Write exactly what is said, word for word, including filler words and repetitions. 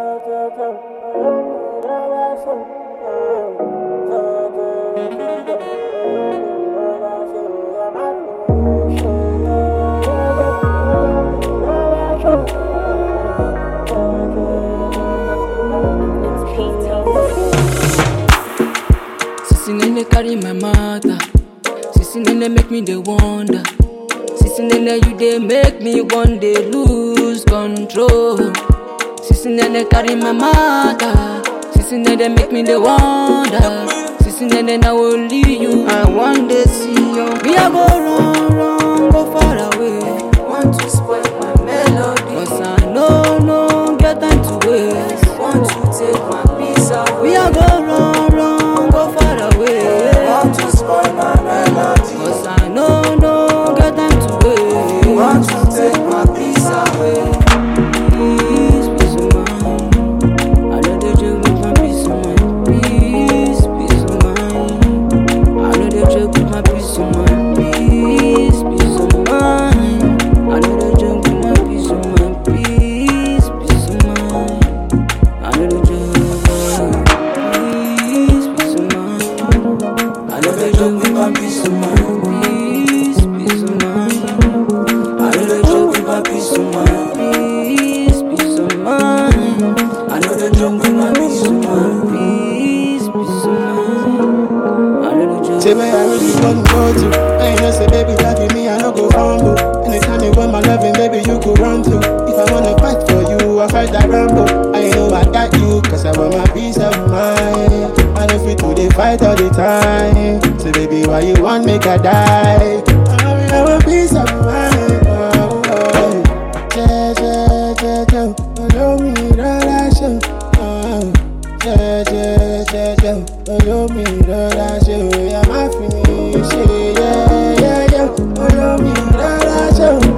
Sissy nene carry my matter. Sissy nene make me dey wonder. Sissy nene you dey make me one day lose control. Sissy nene carry my matter. Sissy nene make me dey wonder. Sissy nene now only you I want to see you. Me I go run, run, go far away. Want to spoil my melody. Cause I know, no get time to waste. Want to take my peace away. Me I go run, run, go far away. Want to spoil my melody. Cause I know, no get time to waste. Want to take my peace away. Peace, peace of mind. I know they joke with my peace of mind. Peace, peace of mind. I know they joke with my peace of mind. Peace, peace of mind. I know they joke with my peace of mind. Peace, peace of mind. I know they joke with peace, peace of mind. I know they joke with my peace of mind. Peace, peace of mind. I know they joke with my peace of mind. Peace, peace of mind. I know they joke with my peace of mind. Peace, peace of mind. I know they joke. Say where I really want to go to. I know say baby loving me, I no go humble. Anytime you want my loving, baby you go run to. If I wanna fight for you, I fight that rambo. I know I got you, cause I want my peace of mind. I don't fit to they fight all the time. Say baby why you want make I die? I want peace of mind. Oh, oh. Yeah, yeah, yeah, yeah. Follow me, relaxation. Oh, yeah, yeah, yeah, yeah. Follow me, relaxation. Yeah, my finish. Yeah, yeah, yeah. Follow me, relaxation.